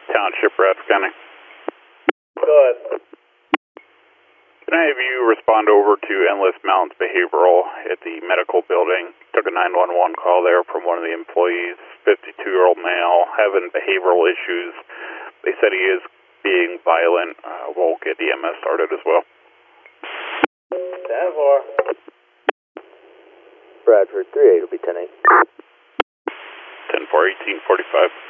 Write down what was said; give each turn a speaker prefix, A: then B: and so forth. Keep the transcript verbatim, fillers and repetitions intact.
A: Township, Bradford County.
B: Go ahead.
A: Can I have you respond over to Endless Mountains Behavioral at the medical building? Took a nine one one call there from one of the employees, fifty-two-year-old male, having behavioral issues. They said he is being violent. Uh, we'll get E M S started as well.
B: ten four.
C: Bradford, three eight will be ten eight.
A: ten four, eighteen forty-five.